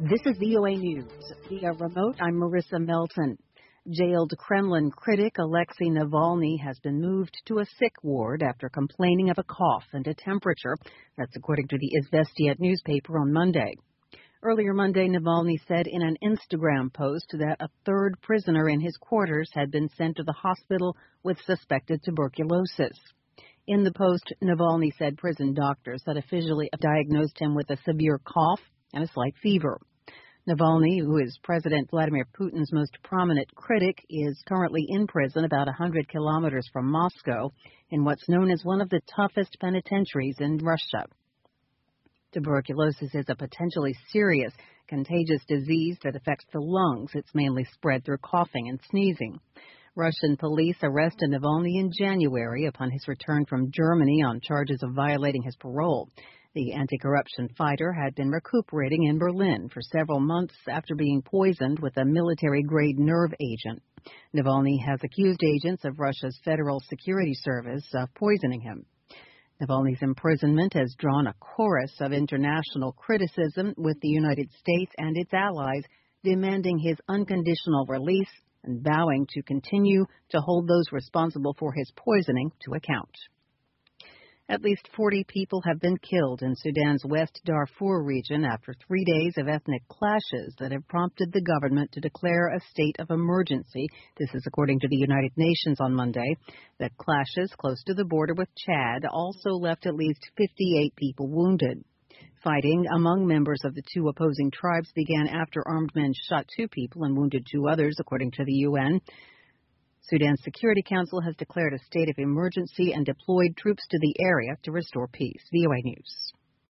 This is VOA News. Via remote, I'm Marissa Melton. Jailed Kremlin critic Alexei Navalny has been moved to a sick ward after complaining of a cough and a temperature. That's according to the Izvestia newspaper on Monday. Earlier Monday, Navalny said in an Instagram post that a third prisoner in his quarters had been sent to the hospital with suspected tuberculosis. In the post, Navalny said prison doctors had officially diagnosed him with a severe cough and a slight fever. Navalny, who is President Vladimir Putin's most prominent critic, is currently in prison about 100 kilometers from Moscow in what's known as one of the toughest penitentiaries in Russia. Tuberculosis is a potentially serious, contagious disease that affects the lungs. It's mainly spread through coughing and sneezing. Russian police arrested Navalny in January upon his return from Germany on charges of violating his parole. The anti-corruption fighter had been recuperating in Berlin for several months after being poisoned with a military-grade nerve agent. Navalny has accused agents of Russia's Federal Security Service of poisoning him. Navalny's imprisonment has drawn a chorus of international criticism, with the United States and its allies demanding his unconditional release and vowing to continue to hold those responsible for his poisoning to account. At least 40 people have been killed in Sudan's West Darfur region after 3 days of ethnic clashes that have prompted the government to declare a state of emergency. This is according to the United Nations on Monday. The clashes close to the border with Chad also left at least 58 people wounded. Fighting among members of the two opposing tribes began after armed men shot 2 people and wounded 2 others, according to the UN. Sudan's Security Council has declared a state of emergency and deployed troops to the area to restore peace. VOA News.